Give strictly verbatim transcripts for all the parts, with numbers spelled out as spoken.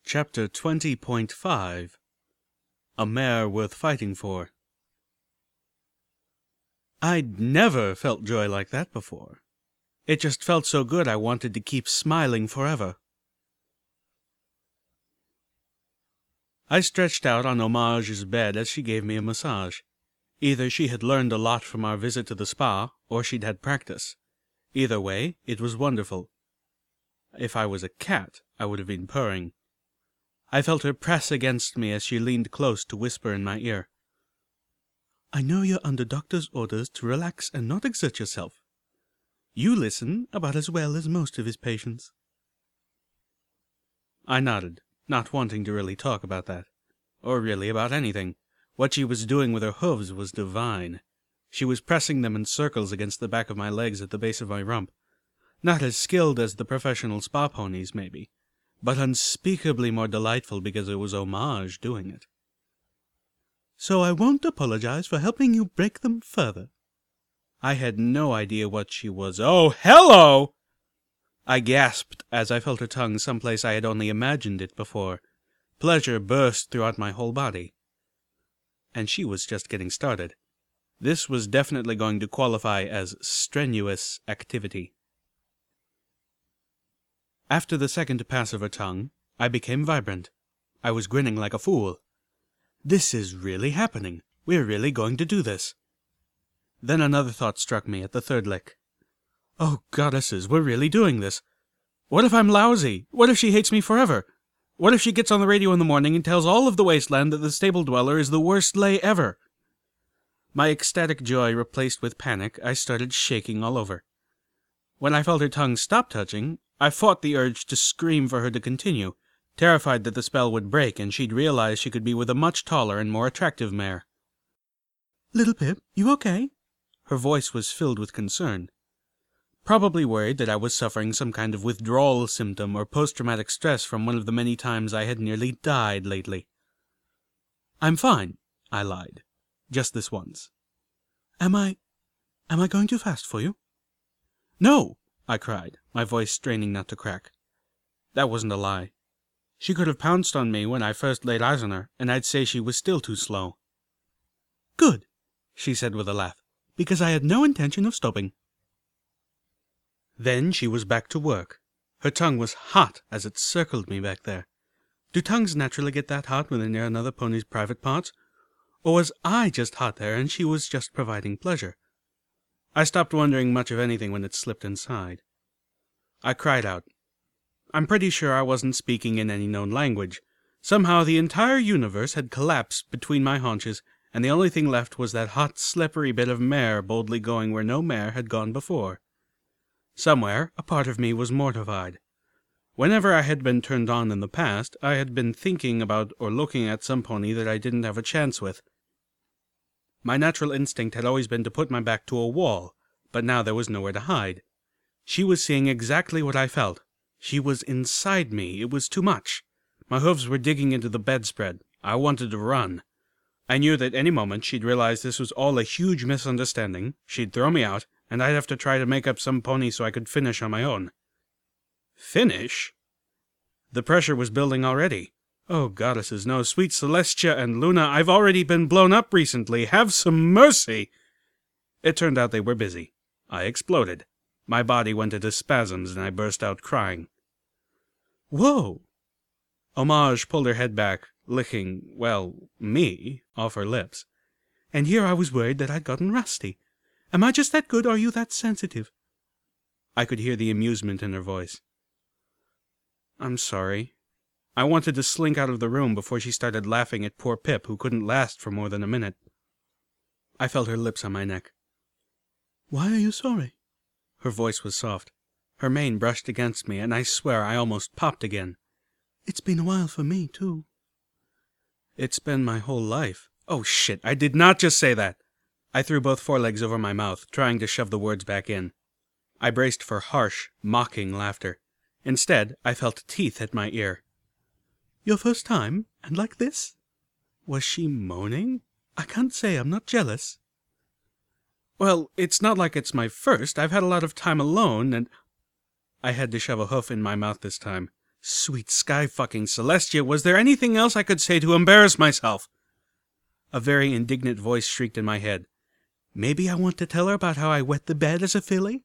Chapter twenty point five A Mare Worth Fighting For. I'd never felt joy like that before. It just felt so good I wanted to keep smiling forever. I stretched out on Homage's bed as she gave me a massage. Either she had learned a lot from our visit to the spa, or she'd had practice. Either way, it was wonderful. If I was a cat, I would have been purring. I felt her press against me as she leaned close to whisper in my ear. "I know you're under doctor's orders to relax and not exert yourself. You listen about as well as most of his patients." I nodded, not wanting to really talk about that, or really about anything. What she was doing with her hooves was divine. She was pressing them in circles against the back of my legs at the base of my rump. Not as skilled as the professional spa ponies, maybe, but unspeakably more delightful because it was Homage doing it. "So I won't apologize for helping you break them further." I had no idea what she was. "Oh, hello!" I gasped as I felt her tongue someplace I had only imagined it before. Pleasure burst throughout my whole body. And she was just getting started. This was definitely going to qualify as strenuous activity. After the second pass of her tongue, I became vibrant. I was grinning like a fool. This is really happening. We're really going to do this. Then another thought struck me at the third lick. Oh, goddesses, we're really doing this. What if I'm lousy? What if she hates me forever? What if she gets on the radio in the morning and tells all of the wasteland that the stable dweller is the worst lay ever? My ecstatic joy replaced with panic, I started shaking all over. When I felt her tongue stop touching, I fought the urge to scream for her to continue, terrified that the spell would break and she'd realize she could be with a much taller and more attractive mare. "Little Pip, you okay?" Her voice was filled with concern. Probably worried that I was suffering some kind of withdrawal symptom or post-traumatic stress from one of the many times I had nearly died lately. "I'm fine," I lied. "Just this once." Am I... am I going too fast for you?" "No!" I cried, my voice straining not to crack. That wasn't a lie. She could have pounced on me when I first laid eyes on her, and I'd say she was still too slow. "Good," she said with a laugh, "because I had no intention of stopping." Then she was back to work. Her tongue was hot as it circled me back there. Do tongues naturally get that hot when they're near another pony's private parts? Or was I just hot there and she was just providing pleasure? I stopped wondering much of anything when it slipped inside. I cried out. I'm pretty sure I wasn't speaking in any known language. Somehow the entire universe had collapsed between my haunches, and the only thing left was that hot, slippery bit of mare boldly going where no mare had gone before. Somewhere, a part of me was mortified. Whenever I had been turned on in the past, I had been thinking about or looking at some pony that I didn't have a chance with. My natural instinct had always been to put my back to a wall, but now there was nowhere to hide. She was seeing exactly what I felt. She was inside me. It was too much. My hooves were digging into the bedspread. I wanted to run. I knew that any moment she'd realize this was all a huge misunderstanding, she'd throw me out, and I'd have to try to make up some pony so I could finish on my own. Finish? The pressure was building already. Oh, goddesses, no, sweet Celestia and Luna, I've already been blown up recently. Have some mercy! It turned out they were busy. I exploded. My body went into spasms and I burst out crying. Whoa! Homage pulled her head back, licking, well, me, off her lips. And here I was worried that I'd gotten rusty. Am I just that good, or are you that sensitive? I could hear the amusement in her voice. I'm sorry. I wanted to slink out of the room before she started laughing at poor Pip, who couldn't last for more than a minute. I felt her lips on my neck. Why are you sorry? Her voice was soft. Her mane brushed against me, and I swear I almost popped again. It's been a while for me, too. It's been my whole life. Oh, shit, I did not just say that. I threw both forelegs over my mouth, trying to shove the words back in. I braced for harsh, mocking laughter. Instead, I felt teeth at my ear. Your first time? And like this? Was she moaning? I can't say I'm not jealous. Well, it's not like it's my first. I've had a lot of time alone, and... I had to shove a hoof in my mouth this time. Sweet sky-fucking Celestia, was there anything else I could say to embarrass myself? A very indignant voice shrieked in my head. Maybe I want to tell her about how I wet the bed as a filly?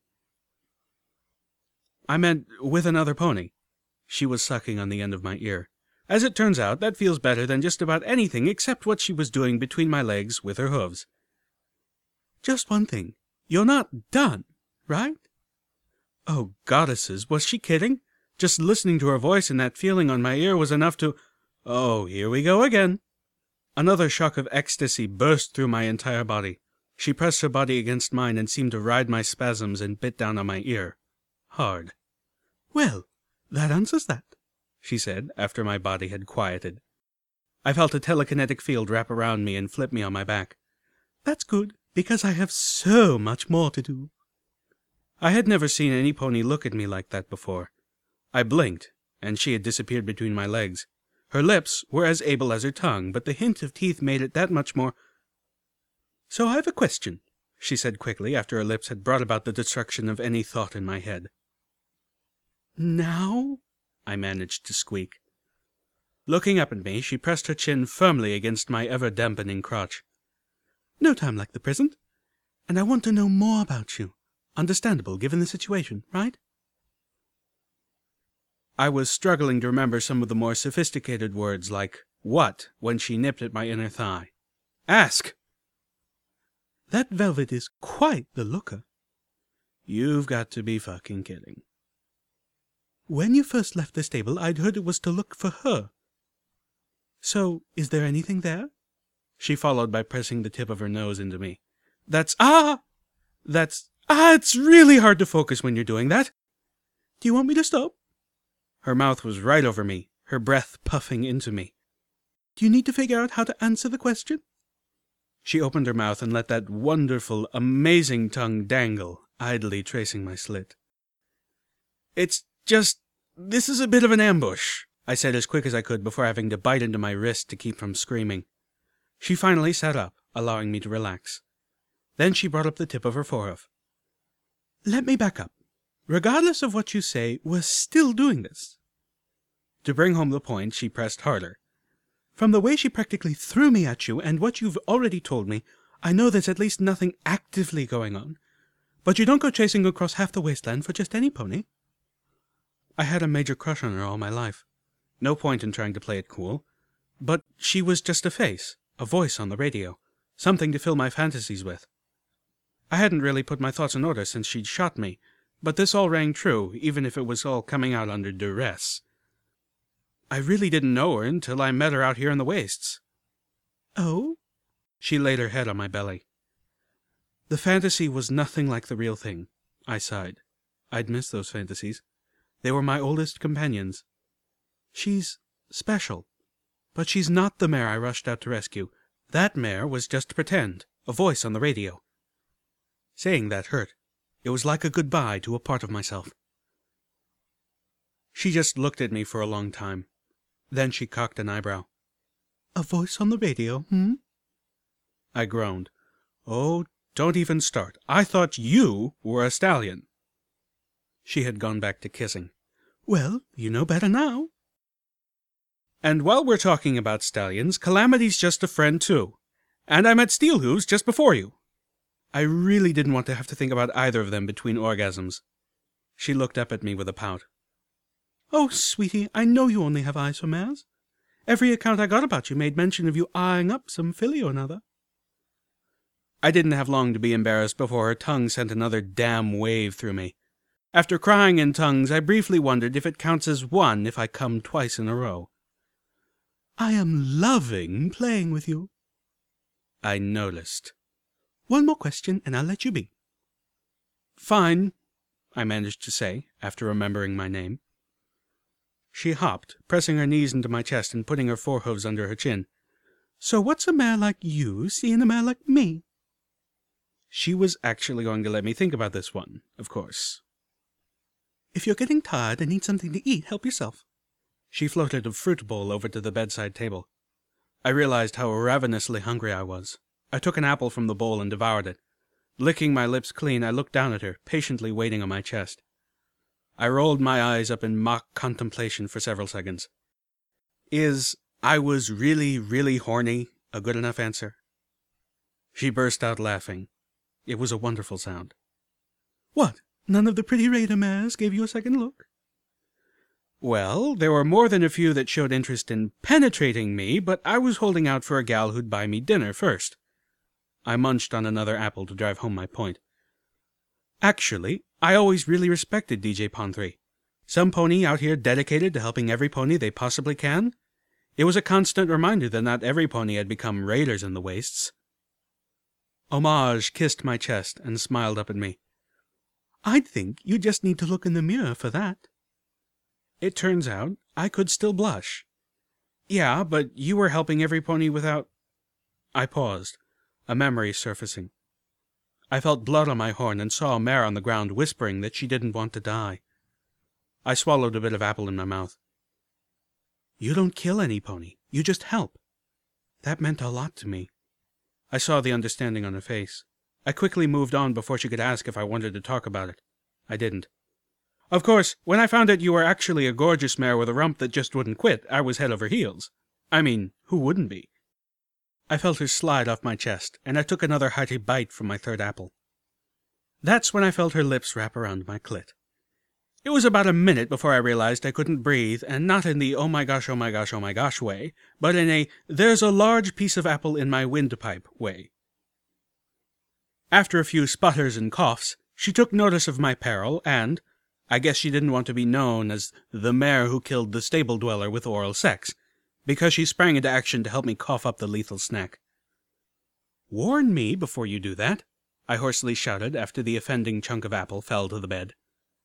I meant with another pony. She was sucking on the end of my ear. As it turns out, that feels better than just about anything except what she was doing between my legs with her hooves. Just one thing. You're not done, right? Oh, goddesses, was she kidding? Just listening to her voice and that feeling on my ear was enough to... Oh, here we go again. Another shock of ecstasy burst through my entire body. She pressed her body against mine and seemed to ride my spasms and bit down on my ear. Hard. Well, that answers that, she said, after my body had quieted. I felt a telekinetic field wrap around me and flip me on my back. That's good, because I have so much more to do. I had never seen any pony look at me like that before. I blinked, and she had disappeared between my legs. Her lips were as able as her tongue, but the hint of teeth made it that much more... So I have a question, she said quickly, after her lips had brought about the destruction of any thought in my head. Now? I managed to squeak. Looking up at me, she pressed her chin firmly against my ever-dampening crotch. No time like the present, and I want to know more about you. Understandable, given the situation, right? I was struggling to remember some of the more sophisticated words like what when she nipped at my inner thigh. Ask! That velvet is quite the looker. You've got to be fucking kidding. When you first left the stable, I'd heard it was to look for her. So, is there anything there? She followed by pressing the tip of her nose into me. That's... Ah! That's... Ah, it's really hard to focus when you're doing that. Do you want me to stop? Her mouth was right over me, her breath puffing into me. Do you need to figure out how to answer the question? She opened her mouth and let that wonderful, amazing tongue dangle, idly tracing my slit. It's just... this is a bit of an ambush, I said as quick as I could before having to bite into my wrist to keep from screaming. She finally sat up, allowing me to relax. Then she brought up the tip of her forehoof. Let me back up. Regardless of what you say, we're still doing this. To bring home the point, she pressed harder. From the way she practically threw me at you and what you've already told me, I know there's at least nothing actively going on. But you don't go chasing across half the wasteland for just any pony. I had a major crush on her all my life. No point in trying to play it cool. But she was just a face, a voice on the radio, something to fill my fantasies with. I hadn't really put my thoughts in order since she'd shot me, but this all rang true, even if it was all coming out under duress. I really didn't know her until I met her out here in the wastes. Oh? She laid her head on my belly. The fantasy was nothing like the real thing, I sighed. I'd miss those fantasies. They were my oldest companions. She's special, but she's not the mare I rushed out to rescue. That mare was just pretend, a voice on the radio. Saying that hurt. It was like a goodbye to a part of myself. She just looked at me for a long time. Then she cocked an eyebrow. A voice on the radio, hmm? I groaned. Oh, don't even start. I thought you were a stallion. She had gone back to kissing. Well, you know better now. And while we're talking about stallions, Calamity's just a friend, too. And I met Steelhooves just before you. I really didn't want to have to think about either of them between orgasms. She looked up at me with a pout. Oh, sweetie, I know you only have eyes for mares. Every account I got about you made mention of you eyeing up some filly or another. I didn't have long to be embarrassed before her tongue sent another damn wave through me. After crying in tongues, I briefly wondered if it counts as one if I come twice in a row. I am loving playing with you. I noticed. One more question, and I'll let you be. Fine, I managed to say, after remembering my name. She hopped, pressing her knees into my chest and putting her forehoofs under her chin. So what's a mare like you seeing a mare like me? She was actually going to let me think about this one, of course. If you're getting tired and need something to eat, help yourself. She floated a fruit bowl over to the bedside table. I realized how ravenously hungry I was. I took an apple from the bowl and devoured it. Licking my lips clean, I looked down at her, patiently waiting on my chest. I rolled my eyes up in mock contemplation for several seconds. Is "I was really, really horny" a good enough answer? She burst out laughing. It was a wonderful sound. "What? None of the pretty raider mares gave you a second look?" "Well, there were more than a few that showed interest in penetrating me, but I was holding out for a gal who'd buy me dinner first." I munched on another apple to drive home my point. "Actually, I always really respected D J Pon-three. Some pony out here dedicated to helping every pony they possibly can. It was a constant reminder that not every pony had become raiders in the wastes." Homage kissed my chest and smiled up at me. "I'd think you just need to look in the mirror for that." It turns out I could still blush. "Yeah, but you were helping every pony without—" I paused, a memory surfacing. I felt blood on my horn and saw a mare on the ground whispering that she didn't want to die. I swallowed a bit of apple in my mouth. "You don't kill any pony. You just help." That meant a lot to me. I saw the understanding on her face. I quickly moved on before she could ask if I wanted to talk about it. I didn't. "Of course, when I found out you were actually a gorgeous mare with a rump that just wouldn't quit, I was head over heels. I mean, who wouldn't be?" I felt her slide off my chest, and I took another hearty bite from my third apple. That's when I felt her lips wrap around my clit. It was about a minute before I realized I couldn't breathe, and not in the oh my gosh, oh my gosh, oh my gosh way, but in a there's a large piece of apple in my windpipe way. After a few sputters and coughs, she took notice of my peril, and I guess she didn't want to be known as the mare who killed the stable dweller with oral sex, because she sprang into action to help me cough up the lethal snack. "Warn me before you do that," I hoarsely shouted after the offending chunk of apple fell to the bed.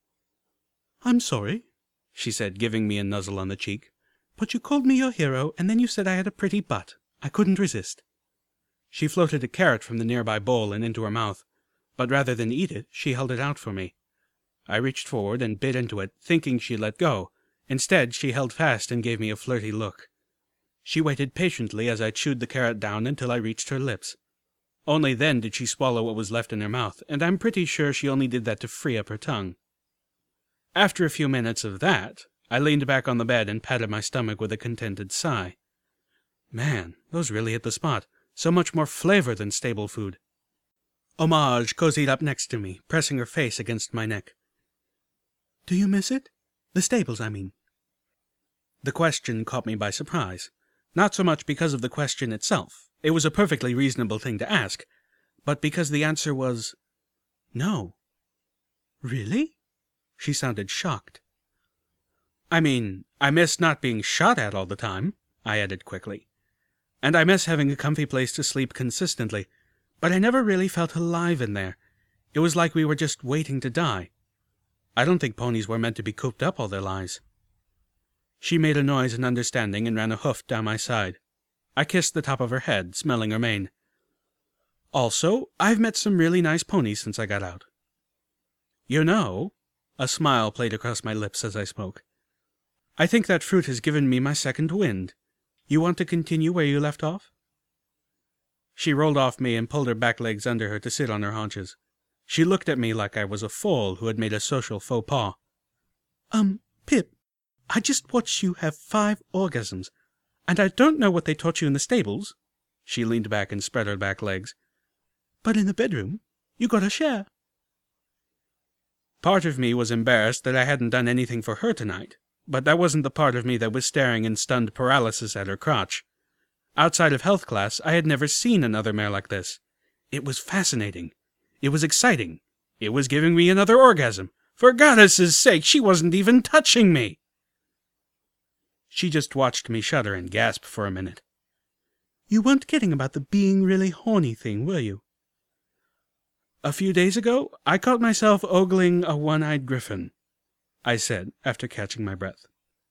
"I'm sorry," she said, giving me a nuzzle on the cheek, "but you called me your hero, and then you said I had a pretty butt. I couldn't resist." She floated a carrot from the nearby bowl and into her mouth, but rather than eat it, she held it out for me. I reached forward and bit into it, thinking she'd let go. Instead, she held fast and gave me a flirty look. She waited patiently as I chewed the carrot down until I reached her lips. Only then did she swallow what was left in her mouth, and I'm pretty sure she only did that to free up her tongue. After a few minutes of that, I leaned back on the bed and patted my stomach with a contented sigh. Man, those really hit the spot. So much more flavor than stable food. Homage cozied up next to me, pressing her face against my neck. "Do you miss it? The stables, I mean." The question caught me by surprise. Not so much because of the question itself. It was a perfectly reasonable thing to ask, but because the answer was no. "Really?" She sounded shocked. "I mean, I miss not being shot at all the time," I added quickly. "And I miss having a comfy place to sleep consistently, but I never really felt alive in there. It was like we were just waiting to die. I don't think ponies were meant to be cooped up all their lives." She made a noise in understanding and ran a hoof down my side. I kissed the top of her head, smelling her mane. "Also, I've met some really nice ponies since I got out." "You know," a smile played across my lips as I spoke, "I think that fruit has given me my second wind. You want to continue where you left off?" She rolled off me and pulled her back legs under her to sit on her haunches. She looked at me like I was a foal who had made a social faux pas. Um, Pip, I just watched you have five orgasms, and I don't know what they taught you in the stables." She leaned back and spread her back legs. "But in the bedroom, you got a share." Part of me was embarrassed that I hadn't done anything for her tonight, but that wasn't the part of me that was staring in stunned paralysis at her crotch. Outside of health class, I had never seen another mare like this. It was fascinating. It was exciting. It was giving me another orgasm. For goddess's sake, she wasn't even touching me! She just watched me shudder and gasp for a minute. "You weren't kidding about the being really horny thing, were you?" "A few days ago, I caught myself ogling a one-eyed griffin," I said, after catching my breath.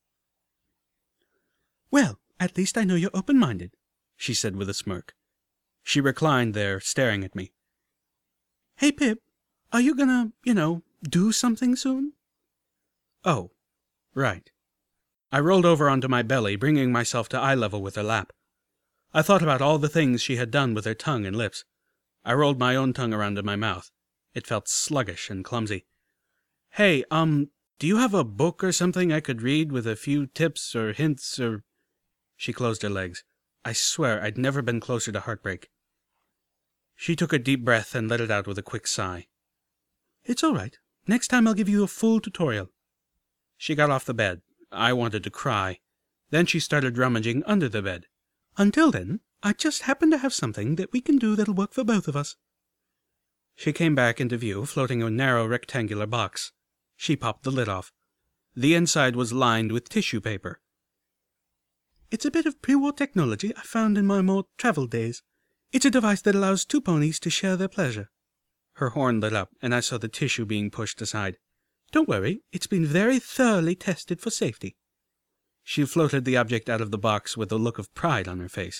"Well, at least I know you're open-minded," she said with a smirk. She reclined there, staring at me. "Hey, Pip, are you gonna, you know, do something soon?" "Oh, right." I rolled over onto my belly, bringing myself to eye level with her lap. I thought about all the things she had done with her tongue and lips. I rolled my own tongue around in my mouth. It felt sluggish and clumsy. "Hey, um, Do you have a book or something I could read with a few tips or hints or... She closed her legs. I swear I'd never been closer to heartbreak. She took a deep breath and let it out with a quick sigh. It's all right. Next time I'll give you a full tutorial. She got off the bed. I wanted to cry. Then she started rummaging under the bed. Until then, I just happen to have something that we can do that'll work for both of us. She came back into view, floating a narrow rectangular box. She popped the lid off. The inside was lined with tissue paper. It's a bit of pre-war technology I found in my more traveled days. It's a device that allows two ponies to share their pleasure. Her horn lit up, and I saw the tissue being pushed aside. Don't worry, it's been very thoroughly tested for safety. She floated the object out of the box with a look of pride on her face.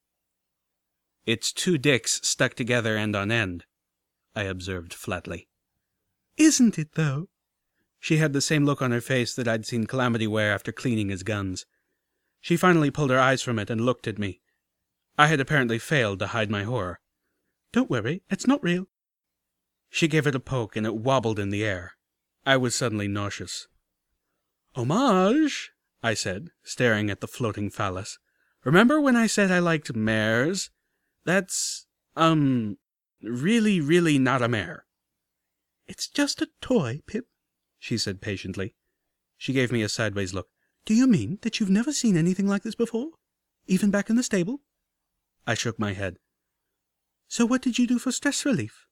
It's two dicks stuck together end on end, I observed flatly. Isn't it, though? She had the same look on her face that I'd seen Calamity wear after cleaning his guns. She finally pulled her eyes from it and looked at me. I had apparently failed to hide my horror. Don't worry, it's not real. She gave it a poke and it wobbled in the air. I was suddenly nauseous. Homage, I said, staring at the floating phallus. Remember when I said I liked mares? That's, um, really, really not a mare. It's just a toy, Pip, she said patiently. She gave me a sideways look. Do you mean that you've never seen anything like this before? Even back in the stable? I shook my head. So what did you do for stress relief?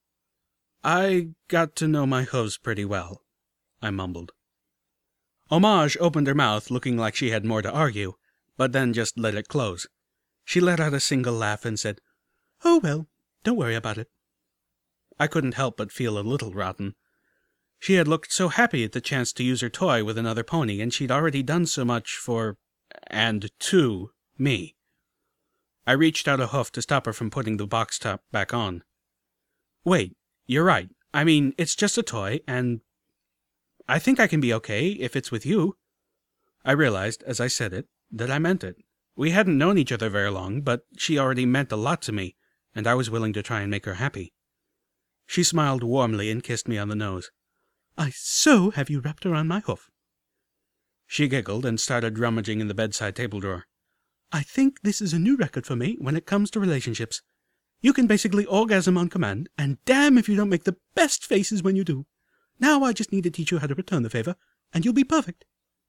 I got to know my hooves pretty well, I mumbled. Homage opened her mouth, looking like she had more to argue, but then just let it close. She let out a single laugh and said, Oh, well, don't worry about it. I couldn't help but feel a little rotten. She had looked so happy at the chance to use her toy with another pony, and she'd already done so much for, and to, me. I reached out a hoof to stop her from putting the box top back on. Wait, you're right. I mean, it's just a toy, and I think I can be okay if it's with you. I realized, as I said it, that I meant it. We hadn't known each other very long, but she already meant a lot to me, and I was willing to try and make her happy. She smiled warmly and kissed me on the nose. I so have you wrapped around my hoof. She giggled and started rummaging in the bedside table drawer. I think this is a new record for me when it comes to relationships. You can basically orgasm on command, and damn if you don't make the best faces when you do. Now I just need to teach you how to return the favor, and you'll be perfect.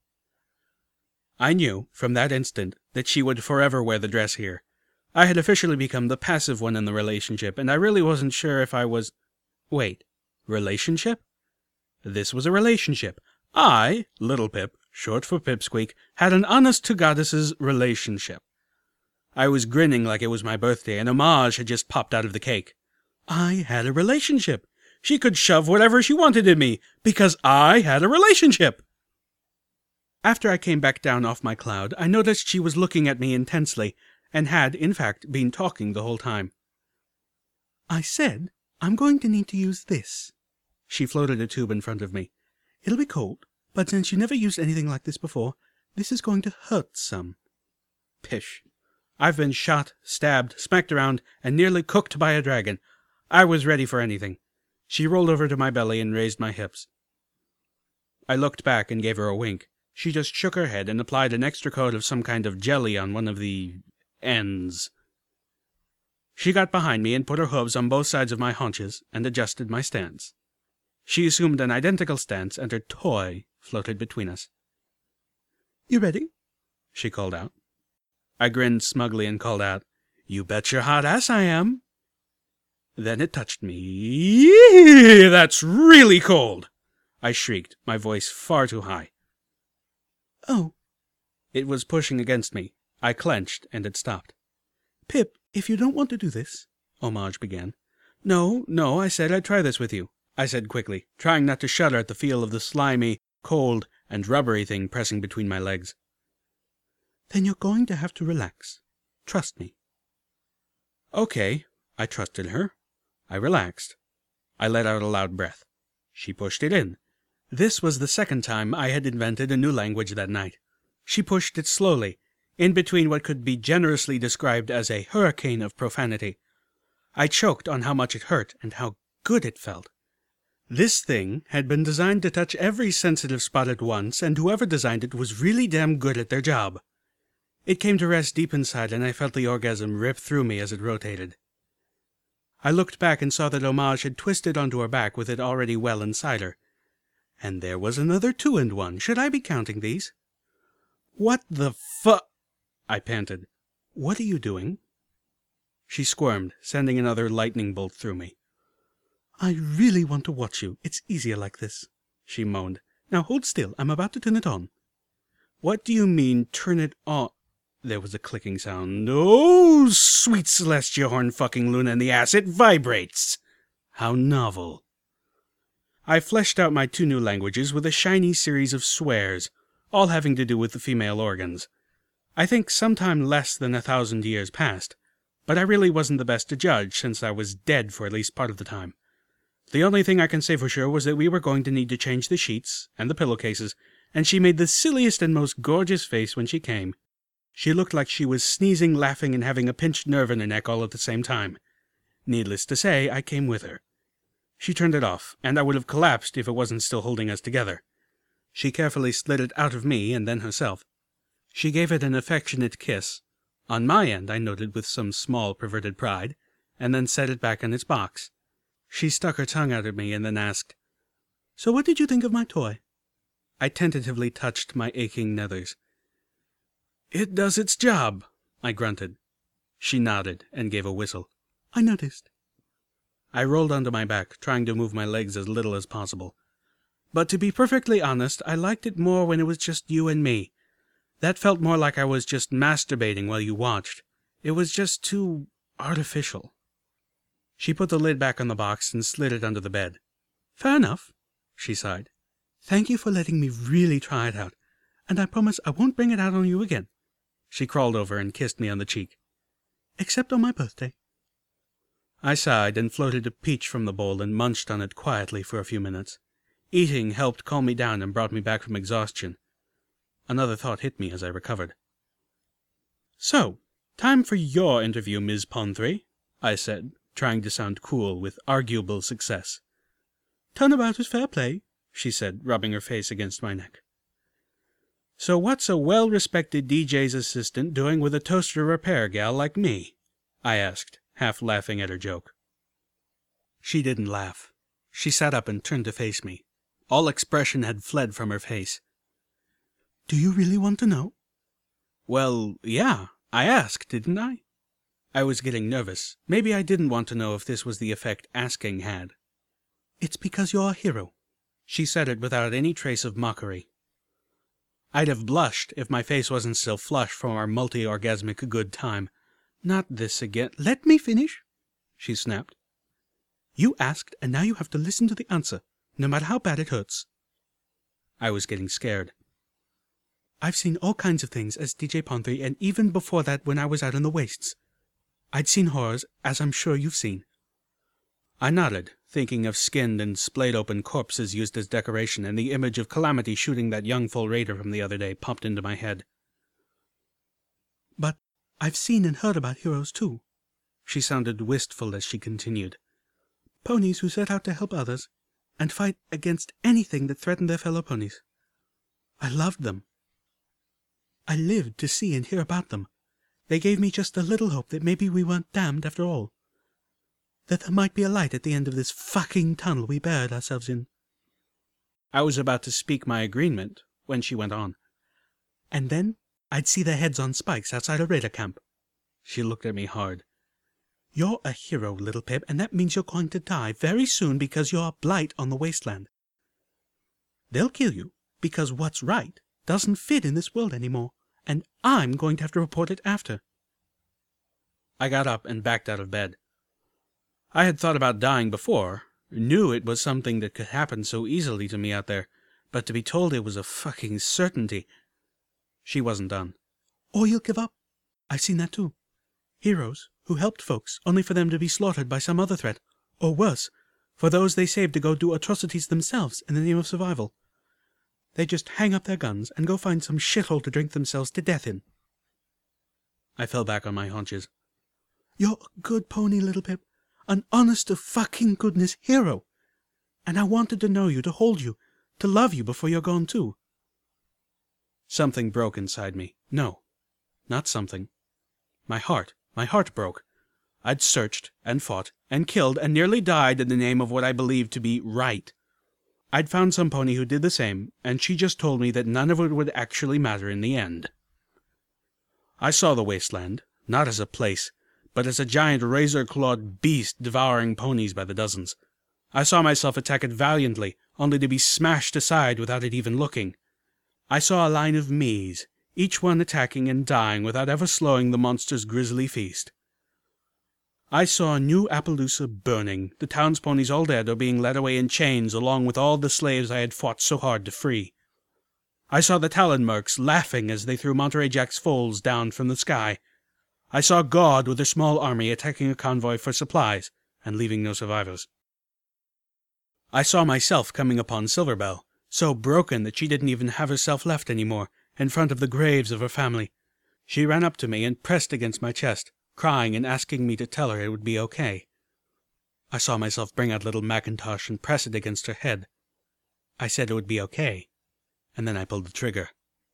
I knew, from that instant, that she would forever wear the dress here. I had officially become the passive one in the relationship, and I really wasn't sure if I was... Wait, relationship? This was a relationship. I, Little Pip, short for Pipsqueak, had an honest-to-goddess's relationship. I was grinning like it was my birthday, and Homage had just popped out of the cake. I had a relationship. She could shove whatever she wanted in me, because I had a relationship. After I came back down off my cloud, I noticed she was looking at me intensely, and had, in fact, been talking the whole time. I said, I'm going to need to use this. She floated a tube in front of me. It'll be cold, but since you never used anything like this before, this is going to hurt some. Pish. I've been shot, stabbed, smacked around, and nearly cooked by a dragon. I was ready for anything. She rolled over to my belly and raised my hips. I looked back and gave her a wink. She just shook her head and applied an extra coat of some kind of jelly on one of the ends. She got behind me and put her hooves on both sides of my haunches and adjusted my stance. She assumed an identical stance, and her toy floated between us. You ready? She called out. I grinned smugly and called out, You bet your hot ass I am. Then it touched me. Yee, that's really cold! I shrieked, my voice far too high. Oh. It was pushing against me. I clenched, and it stopped. Pip, if you don't want to do this, Homage began. No, no, I said I'd try this with you, I said quickly, trying not to shudder at the feel of the slimy, cold, and rubbery thing pressing between my legs. Then you're going to have to relax. Trust me. Okay, I trusted her. I relaxed. I let out a loud breath. She pushed it in. This was the second time I had invented a new language that night. She pushed it slowly, in between what could be generously described as a hurricane of profanity. I choked on how much it hurt and how good it felt. This thing had been designed to touch every sensitive spot at once, and whoever designed it was really damn good at their job. It came to rest deep inside, and I felt the orgasm rip through me as it rotated. I looked back and saw that Homage had twisted onto her back with it already well inside her. And there was another two and one. Should I be counting these? "What the fu—" I panted. "What are you doing?" She squirmed, sending another lightning bolt through me. "I really want to watch you. It's easier like this," she moaned. "Now hold still. I'm about to turn it on." "What do you mean, turn it on?" There was a clicking sound. "Oh, sweet celestial horn-fucking Luna in the ass, it vibrates!" How novel. I fleshed out my two new languages with a shiny series of swears, all having to do with the female organs. I think sometime less than a thousand years passed, but I really wasn't the best to judge, since I was dead for at least part of the time. The only thing I can say for sure was that we were going to need to change the sheets and the pillowcases, and she made the silliest and most gorgeous face when she came. She looked like she was sneezing, laughing, and having a pinched nerve in her neck all at the same time. Needless to say, I came with her. She turned it off, and I would have collapsed if it wasn't still holding us together. She carefully slid it out of me and then herself. She gave it an affectionate kiss, on my end I noted with some small perverted pride, and then set it back in its box. She stuck her tongue out at me and then asked, "So what did you think of my toy?" I tentatively touched my aching nethers. "It does its job," I grunted. She nodded and gave a whistle. "I noticed." I rolled onto my back, trying to move my legs as little as possible. But to be perfectly honest, I liked it more when it was just you and me. That felt more like I was just masturbating while you watched. It was just too artificial. She put the lid back on the box and slid it under the bed. "Fair enough," she sighed. "Thank you for letting me really try it out, and I promise I won't bring it out on you again." She crawled over and kissed me on the cheek. "Except on my birthday." I sighed and floated a peach from the bowl and munched on it quietly for a few minutes. Eating helped calm me down and brought me back from exhaustion. Another thought hit me as I recovered. "So, time for your interview, Miz Ponthry," I said, trying to sound cool with arguable success. "Turnabout is fair play," she said, rubbing her face against my neck. "So what's a well-respected D J's assistant doing with a toaster repair gal like me?" I asked, half laughing at her joke. She didn't laugh. She sat up and turned to face me. All expression had fled from her face. "Do you really want to know?" "Well, yeah. I asked, didn't I?" I was getting nervous. Maybe I didn't want to know if this was the effect asking had. "It's because you're a hero." She said it without any trace of mockery. I'd have blushed if my face wasn't still flushed from our multi-orgasmic good time. "Not this again." "Let me finish," she snapped. "You asked, and now you have to listen to the answer, no matter how bad it hurts." I was getting scared. "I've seen all kinds of things as D J Ponthry, and even before that when I was out in the wastes. I'd seen horrors, as I'm sure you've seen." I nodded, thinking of skinned and splayed-open corpses used as decoration, and the image of Calamity shooting that young full raider from the other day popped into my head. "But I've seen and heard about heroes, too." She sounded wistful as she continued. "Ponies who set out to help others, and fight against anything that threatened their fellow ponies. I loved them. I lived to see and hear about them. They gave me just a little hope that maybe we weren't damned after all. That there might be a light at the end of this fucking tunnel we buried ourselves in." I was about to speak my agreement when she went on. "And then I'd see their heads on spikes outside a raider camp." She looked at me hard. "You're a hero, little Pip, and that means you're going to die very soon because you're a blight on the wasteland. They'll kill you because what's right doesn't fit in this world anymore, and I'm going to have to report it after." I got up and backed out of bed. I had thought about dying before, knew it was something that could happen so easily to me out there, but to be told it was a fucking certainty. She wasn't done. "Or you'll give up. I've seen that too. Heroes who helped folks only for them to be slaughtered by some other threat, or worse, for those they saved to go do atrocities themselves in the name of survival. They just hang up their guns and go find some shithole to drink themselves to death in." I fell back on my haunches. "You're a good pony, little Pip. An honest-to-fucking-goodness hero. And I wanted to know you, to hold you, to love you before you're gone too. Something broke inside me. No, not something. My heart. My heart broke. I'd searched, and fought, and killed, and nearly died in the name of what I believed to be right. I'd found some pony who did the same, and she just told me that none of it would actually matter in the end. I saw the wasteland, not as a place, but as a giant razor-clawed beast devouring ponies by the dozens. I saw myself attack it valiantly, only to be smashed aside without it even looking. I saw a line of me's, each one attacking and dying without ever slowing the monster's grisly feast. I saw New Appaloosa burning, the town's ponies all dead or being led away in chains along with all the slaves I had fought so hard to free. I saw the Talon mercs laughing as they threw Monterey Jack's foals down from the sky. I saw God with a small army attacking a convoy for supplies and leaving no survivors. I saw myself coming upon Silverbell, so broken that she didn't even have herself left anymore, in front of the graves of her family. She ran up to me and pressed against my chest, crying and asking me to tell her it would be okay. I saw myself bring out little Macintosh and press it against her head. I said it would be okay, and then I pulled the trigger.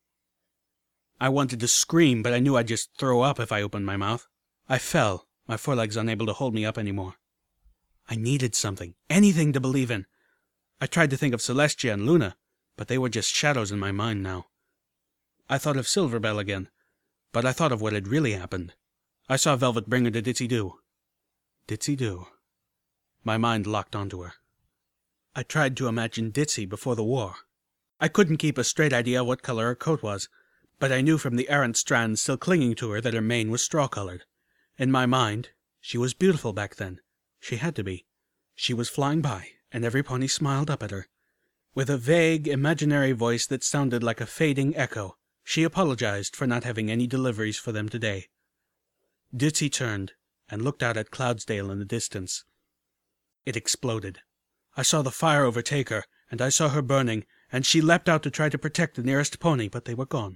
I wanted to scream, but I knew I'd just throw up if I opened my mouth. I fell, my forelegs unable to hold me up anymore. I needed something, anything to believe in. I tried to think of Celestia and Luna, but they were just shadows in my mind now. I thought of Silverbell again, but I thought of what had really happened. I saw Velvet bring her to Ditzy-Doo. Ditzy-Doo. My mind locked onto her. I tried to imagine Ditzy before the war. I couldn't keep a straight idea of what color her coat was, but I knew from the errant strands still clinging to her that her mane was straw-colored. In my mind, she was beautiful back then. She had to be. She was flying by, and every pony smiled up at her. With a vague, imaginary voice that sounded like a fading echo, she apologized for not having any deliveries for them today. Ditzy turned and looked out at Cloudsdale in the distance. It exploded. I saw the fire overtake her, and I saw her burning, and she leapt out to try to protect the nearest pony, but they were gone.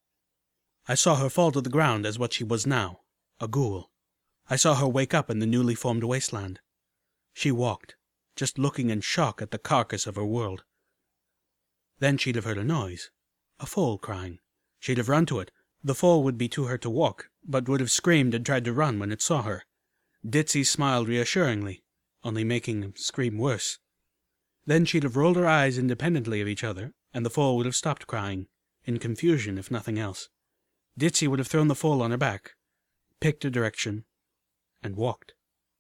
I saw her fall to the ground as what she was now, a ghoul. I saw her wake up in the newly formed wasteland. She walked, just looking in shock at the carcass of her world. Then she'd have heard a noise, a foal crying. She'd have run to it. The foal would be too hurt to walk, but would have screamed and tried to run when it saw her. Ditzy smiled reassuringly, only making him scream worse. Then she'd have rolled her eyes independently of each other, and the foal would have stopped crying, in confusion if nothing else. Ditzy would have thrown the foal on her back, picked a direction, and walked.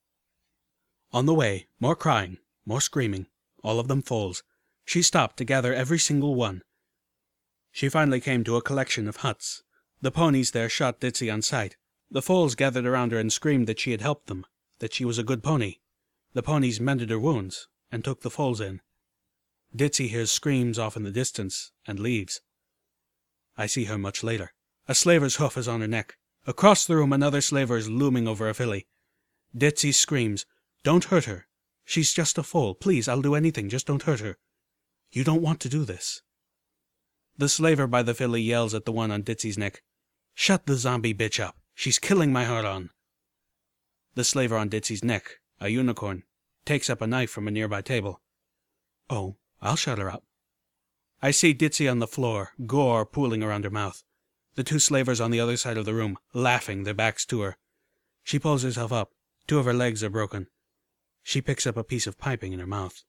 On the way, more crying, more screaming, all of them foals. She stopped to gather every single one. She finally came to a collection of huts. The ponies there shot Ditzy on sight. The foals gathered around her and screamed that she had helped them, that she was a good pony. The ponies mended her wounds, and took the foals in. Ditzy hears screams off in the distance, and leaves. I see her much later. A slaver's hoof is on her neck. Across the room another slaver is looming over a filly. Ditzy screams, "Don't hurt her. She's just a foal. Please, I'll do anything, just don't hurt her. You don't want to do this." The slaver by the filly yells at the one on Ditzy's neck, "Shut the zombie bitch up. She's killing my heart on." The slaver on Ditzy's neck, a unicorn, takes up a knife from a nearby table. "Oh, I'll shut her up." I see Ditzy on the floor, gore pooling around her mouth. The two slavers on the other side of the room, laughing, their backs to her. She pulls herself up. Two of her legs are broken. She picks up a piece of piping in her mouth.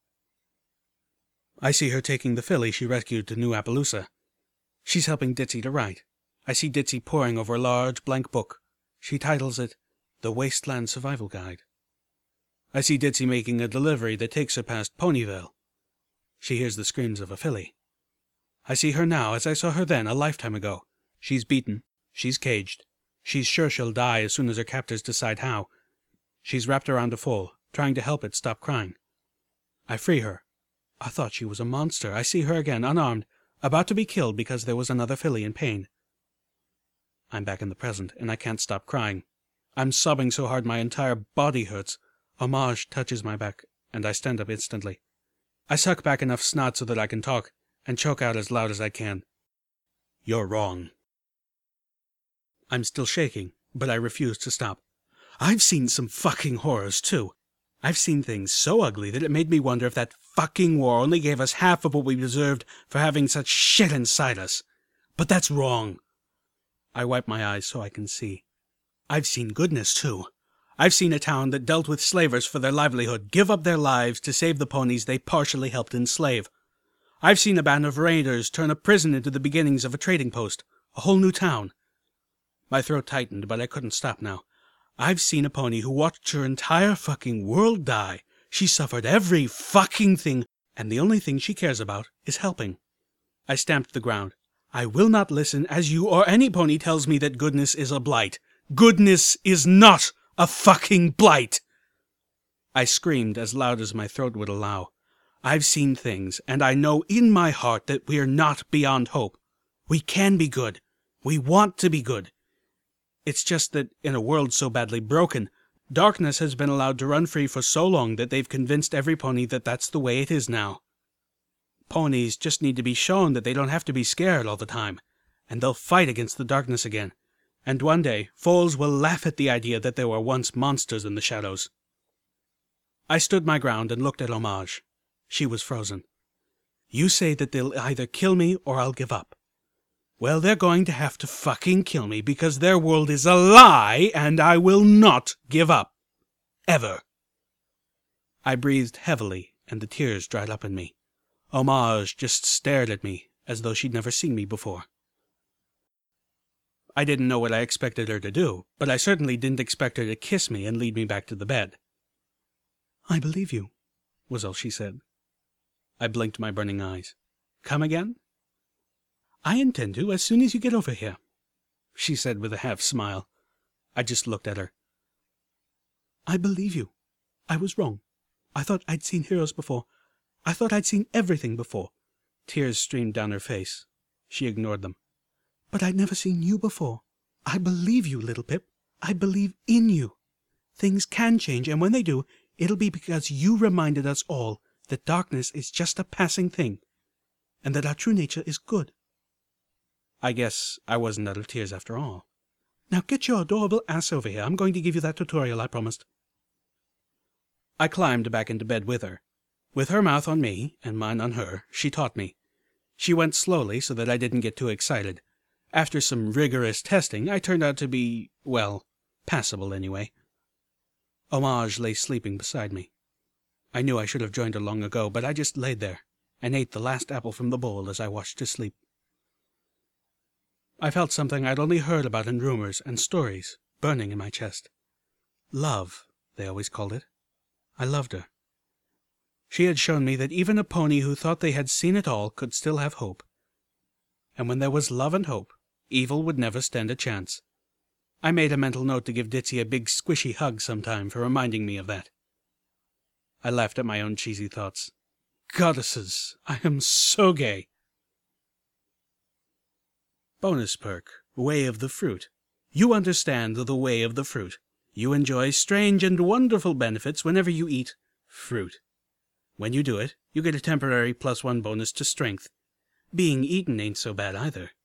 I see her taking the filly she rescued to New Appaloosa. She's helping Ditzy to write. I see Ditzy poring over a large blank book. She titles it, The Wasteland Survival Guide. I see Ditzy making a delivery that takes her past Ponyville. She hears the screams of a filly. I see her now as I saw her then, a lifetime ago. She's beaten. She's caged. She's sure she'll die as soon as her captors decide how. She's wrapped around a foal, trying to help it stop crying. I free her. I thought she was a monster. I see her again, unarmed, about to be killed because there was another filly in pain. I'm back in the present, and I can't stop crying. I'm sobbing so hard my entire body hurts. Homage touches my back, and I stand up instantly. I suck back enough snot so that I can talk, and choke out as loud as I can. "You're wrong." I'm still shaking, but I refuse to stop. I've seen some fucking horrors, too. I've seen things so ugly that it made me wonder if that fucking war only gave us half of what we deserved for having such shit inside us. But that's wrong. I wipe my eyes so I can see. I've seen goodness, too. I've seen a town that dealt with slavers for their livelihood give up their lives to save the ponies they partially helped enslave. I've seen a band of raiders turn a prison into the beginnings of a trading post, a whole new town. My throat tightened, but I couldn't stop now. I've seen a pony who watched her entire fucking world die. She suffered every fucking thing, and the only thing she cares about is helping. I stamped the ground. I will not listen as you or any pony tells me that goodness is a blight. Goodness is not a fucking blight! I screamed as loud as my throat would allow. I've seen things, and I know in my heart that we're not beyond hope. We can be good. We want to be good. It's just that in a world so badly broken, darkness has been allowed to run free for so long that they've convinced every pony that that's the way it is now. Ponies just need to be shown that they don't have to be scared all the time, and they'll fight against the darkness again. And one day, foals will laugh at the idea that there were once monsters in the shadows. I stood my ground and looked at Homage. She was frozen. You say that they'll either kill me or I'll give up. Well, they're going to have to fucking kill me because their world is a lie and I will not give up. Ever. I breathed heavily and the tears dried up in me. Homage just stared at me as though she'd never seen me before. I didn't know what I expected her to do, but I certainly didn't expect her to kiss me and lead me back to the bed. I believe you, was all she said. I blinked my burning eyes. Come again? I intend to as soon as you get over here, she said with a half-smile. I just looked at her. I believe you. I was wrong. I thought I'd seen heroes before. I thought I'd seen everything before. Tears streamed down her face. She ignored them. But I'd never seen you before. I believe you, Little Pip. I believe in you. Things can change, and when they do, it'll be because you reminded us all that darkness is just a passing thing, and that our true nature is good. I guess I wasn't out of tears after all. Now get your adorable ass over here. I'm going to give you that tutorial I promised. I climbed back into bed with her. With her mouth on me, and mine on her, she taught me. She went slowly so that I didn't get too excited. After some rigorous testing, I turned out to be, well, passable anyway. Homage lay sleeping beside me. I knew I should have joined her long ago, but I just laid there and ate the last apple from the bowl as I watched her sleep. I felt something I'd only heard about in rumors and stories burning in my chest. Love, they always called it. I loved her. She had shown me that even a pony who thought they had seen it all could still have hope. And when there was love and hope, evil would never stand a chance. I made a mental note to give Ditzy a big squishy hug sometime for reminding me of that. I laughed at my own cheesy thoughts. Goddesses, I am so gay. Bonus perk, Way of the Fruit. You understand the way of the fruit. You enjoy strange and wonderful benefits whenever you eat fruit. When you do it, you get a temporary plus one bonus to strength. Being eaten ain't so bad either.